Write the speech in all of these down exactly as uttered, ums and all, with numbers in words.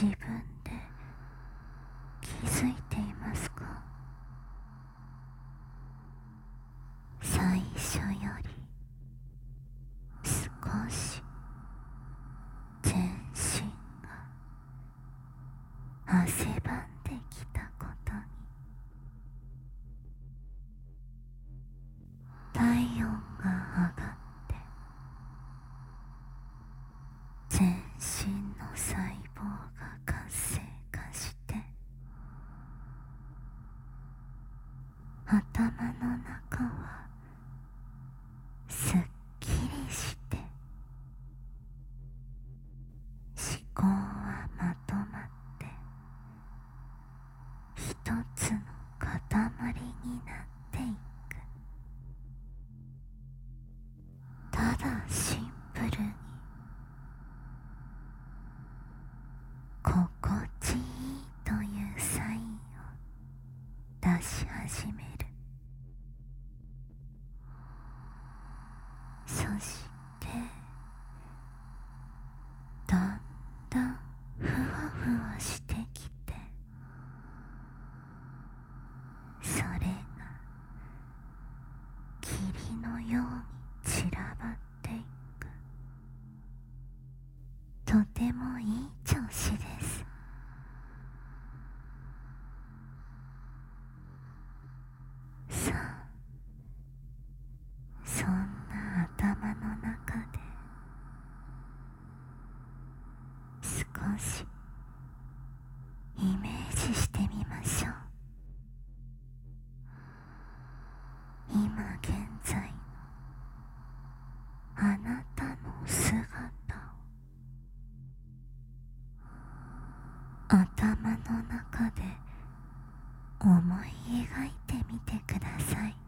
自分で気づいていますか？最初より少し全身が汗ばんできたことに、体温が上がって全身の細胞が活性化して、頭の中はすっきりして、思考はまとまって一つの塊になっていく。ただシンプルに心地いいというサインを出し始める。そしてだんだんふわふわしてきて、それが霧のように散らばっていく。とてもいい調子です。さあ、そんな頭の中で少しイメージしてみましょう。今現在のあなたの姿を頭の中で思い描いてみてください。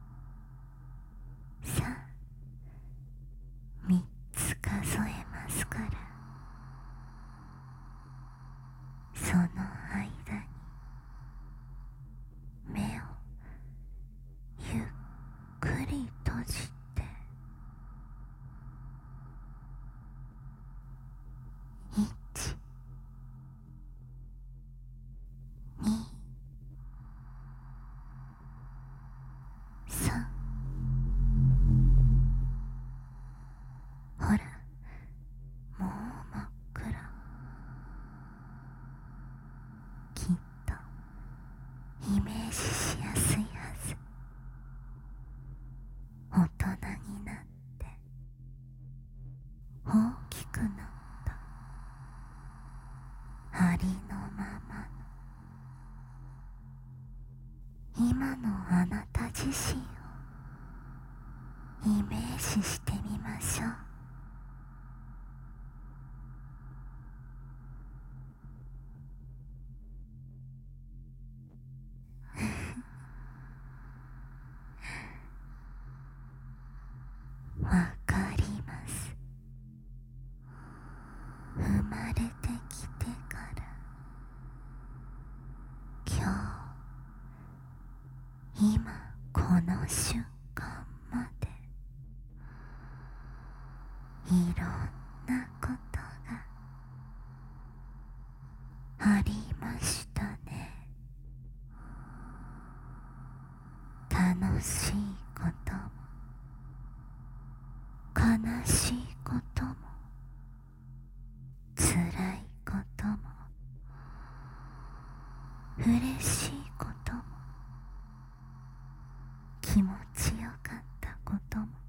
さあ、みっつ数えますから、その間に目をゆっくり閉じて、いち、に、さん。ほら、もう真っ暗。きっとイメージしやすいはず。大人になって大きくなったありのままの今のあなた自身をイメージしてみましょう。わかります。生まれてきてから今日、今この瞬間までいろんなことがありましたね。楽しいことも悲しいことも辛いことも嬉しいことも気持ちよかったことも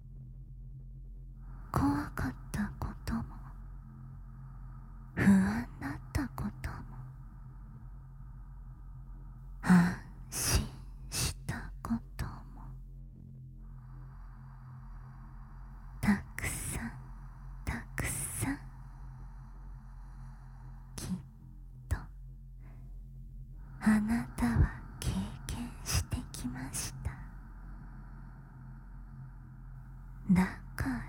怖かったことも不安だったことも安心したこともたくさんたくさん、きっとあなたは経験してきました。だから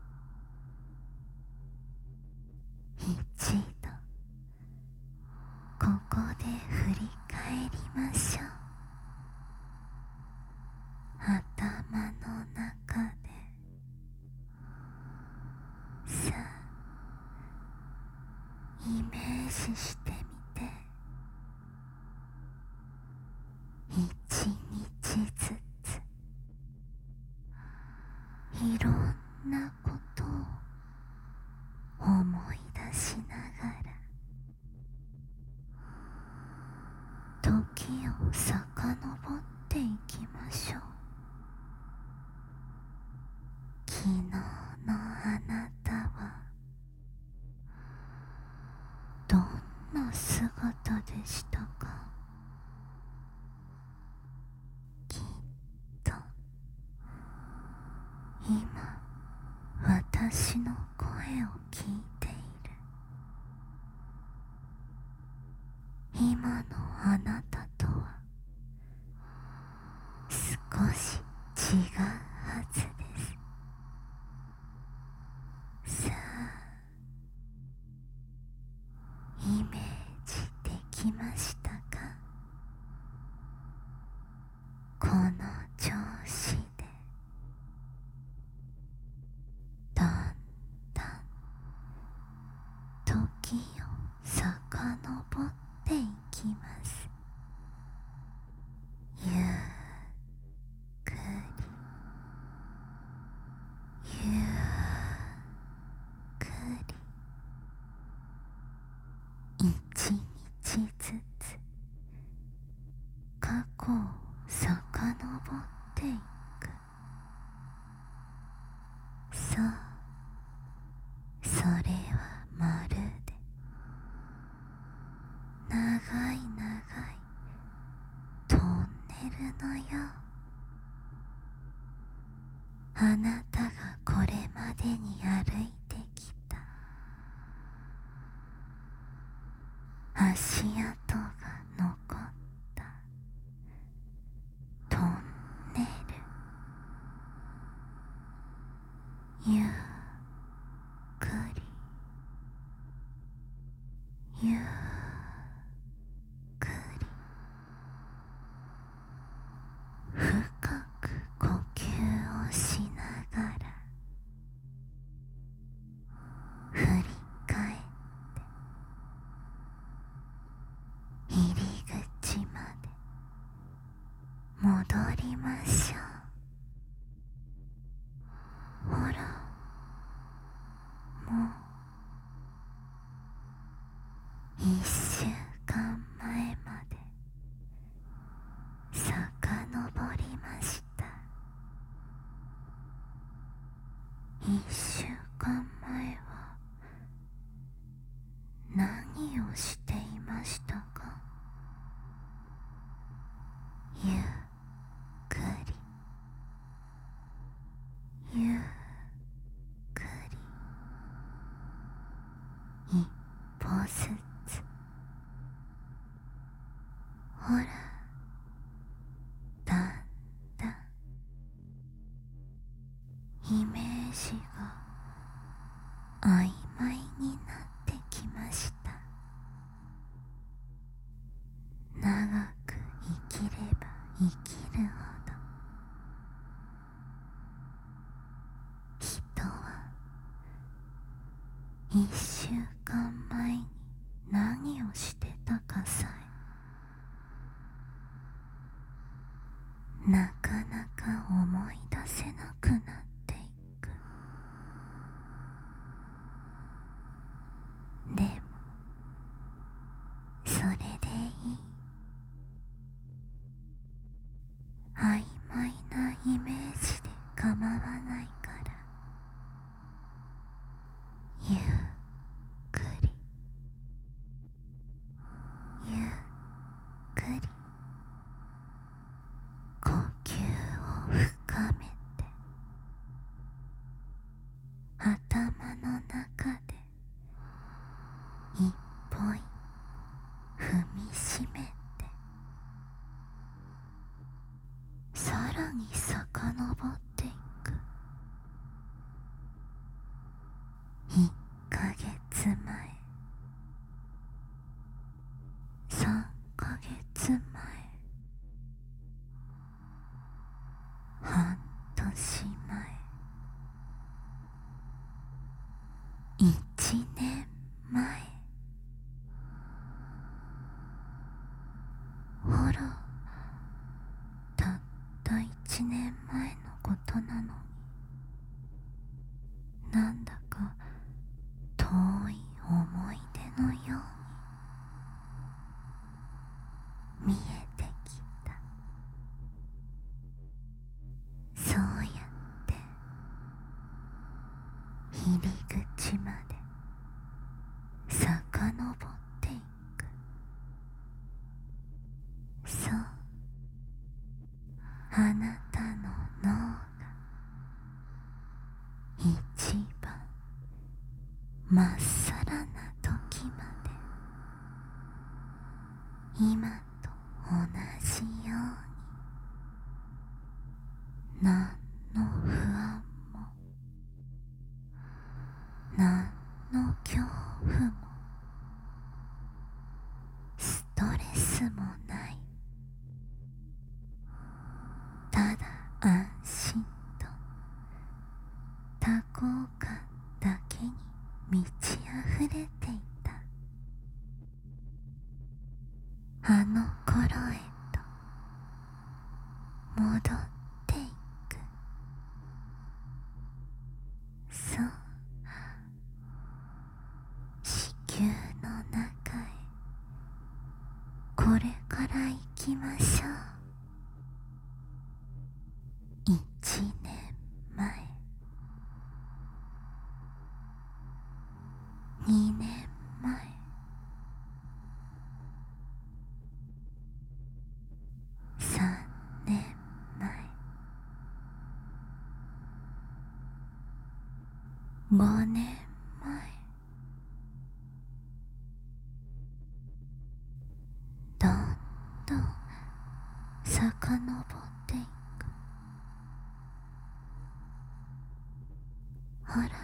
一度ここで振り返りましょう。頭の中でさあイメージししてみて。一日ずついろんなことを思い出しながら時を遡っていきましょう。昨日のあなたはどんな姿でしたか。きっと今私の声を聞いている今のあなたとは少し違うはずです。さあ、イメージできましたか。この調子でだんだん時を遡っていきます。ゆっくりゆっくり一日ずつ過去を遡っていく。そう、それはまるで長い長いトンネルのよう。あなたがこれまでに歩いてきた足跡が残ったトンネル。ゆっくりゆっくり深く呼吸をしながら振り返って入り口まで戻りましょう。ほら、もう一週間前まで遡りました。一週間前は何をしていましたか。ゆっくりゆっくり一歩ずつ。ほら、だんだんイメージが曖昧になってきました。長く生きれば生きるほど人は一週間前に何をしてたかさえなかなか思い出せなくなっていく。でもそれでいい。曖昧なイメージで構わないからゆっくりゆっくり呼吸を深めて頭の中で一歩一歩踏みしめてさらに遡っていく。いっかげつまえ、さんかげつまえ、半年前、いちねんまえ、 ちねんまえのことなのに、なんだか遠い思い出のように見えてきた。そうやって入り口まで遡っていく。そう、あなたの脳が一番まっさらな時まで今と同じように、何の不安も何の恐怖もストレスもない、ただ安心と多幸感だけに満ち溢れていた。あの頃へと戻っていく。そう、子宮の中へこれから行きましょう。一年前、二年前、三年前、五年前、どんどん遡っていく。ほら、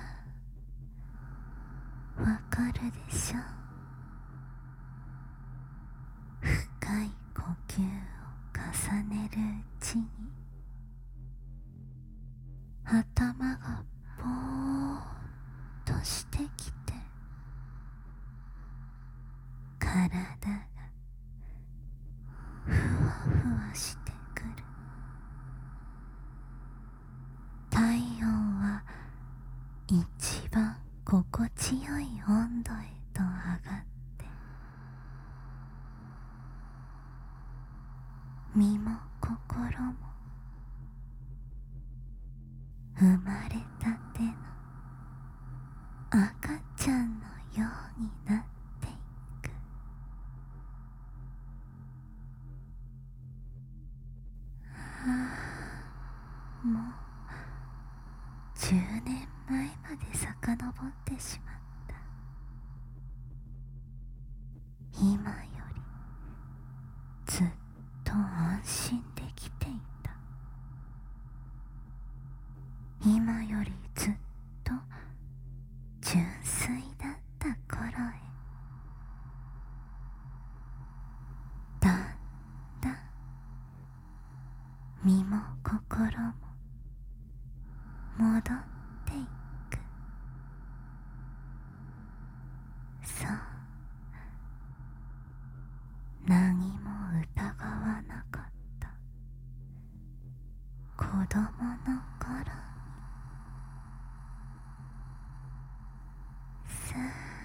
わかるでしょ。深い呼吸を重ねるうちに頭がぼーっとしてきて、体がふわふわしてくる。体温は一番心地よい温度へと上がって、身も心も生まれたての赤ちゃんのようになっていく。ああ、もうじゅうねんまえまで遡ってしまった。今よりずっと安心できていた。今よりずっと純粋だった頃へ、だんだん身も心も戻っていく。そう、何も疑わなかった子供の頃に。さ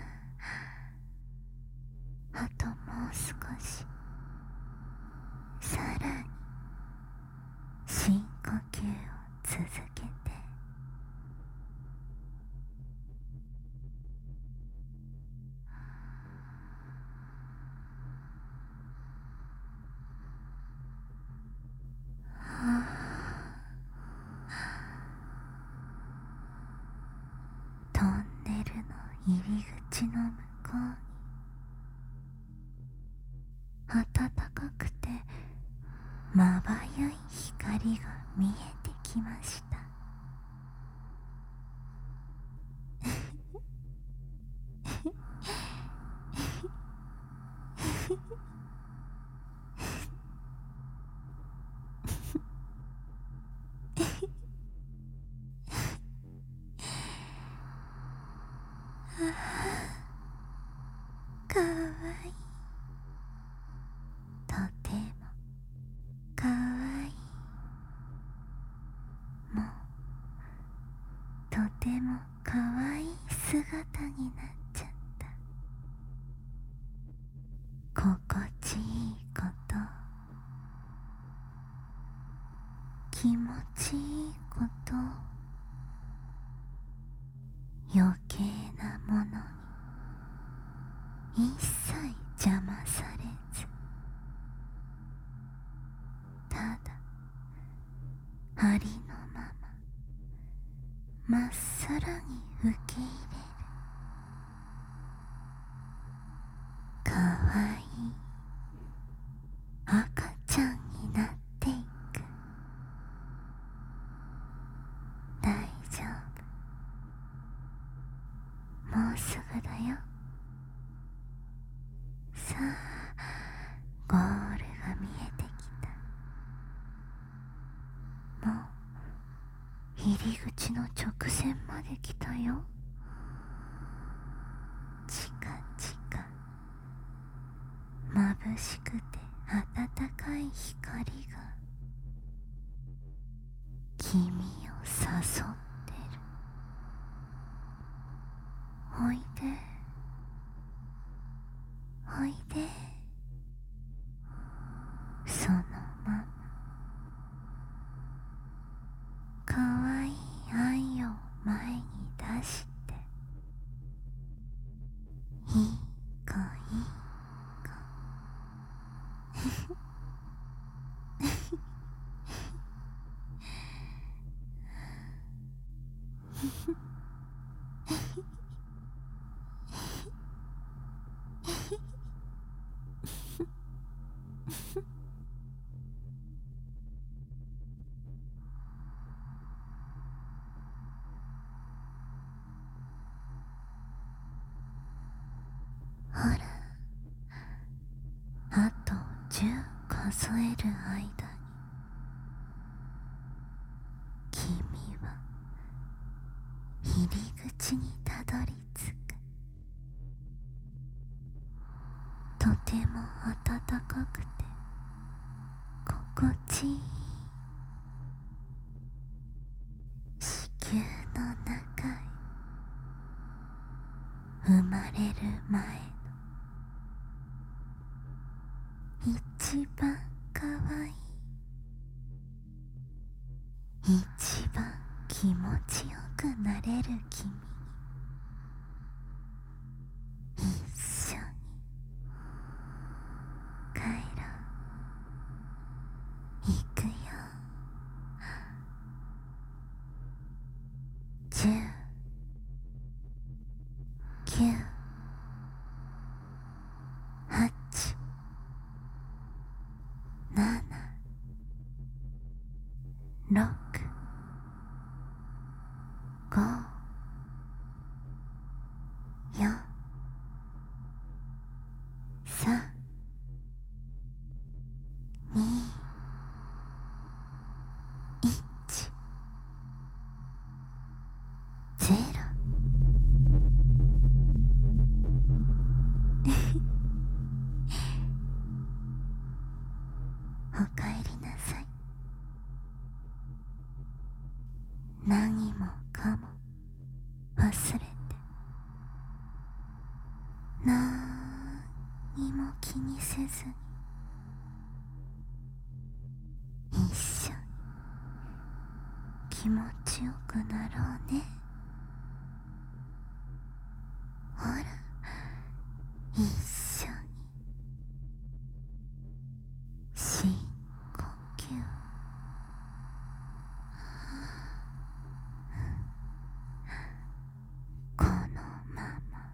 あ、あともう少し、さらに深呼吸を続けて。トンネルの入り口の向こうに暖かくてまばゆい光が見えてきました。かわいい、とてもかわいい。 てもかわいい姿になっちゃった。心地いいこと、気持ちいいこと、余計なものに一切邪魔されず、ただありのまままっさらに受け入れる。かわいい赤ちゃんになっていく。大丈夫、もうすぐだよ。さあ、ゴールが見えてきた。もう入り口の直線まで来たよ。チカチカ、眩しくて暖かい光が君を誘ってる。おいでおいで。そのままかわいい愛を前に出して、いい子いい子ほら、あとじゅう数える間に君は入り口にたどり着く。とても暖かくて心地いい子宮の中へ、生まれる前の一番かわいい、一番気持ちよくなれる君に一緒に帰ろう。行くよ。じゅう、きゅう、はち、なな、ろく、ご、よん、さん、に、いち、ゼロ。おかえりなさい。何もかも忘れて、なーにも気にせずに一緒に気持ちよくなろうね。ほら、一緒に深呼吸。このまま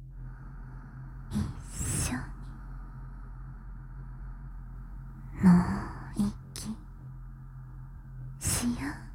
一緒にもう息しよう。